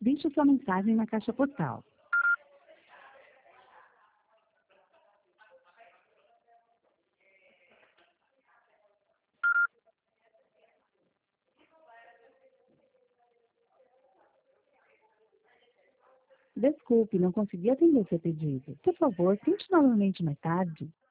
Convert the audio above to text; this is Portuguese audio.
Deixe sua mensagem na caixa postal. Desculpe, não consegui atender seu pedido. Por favor, tente novamente mais tarde.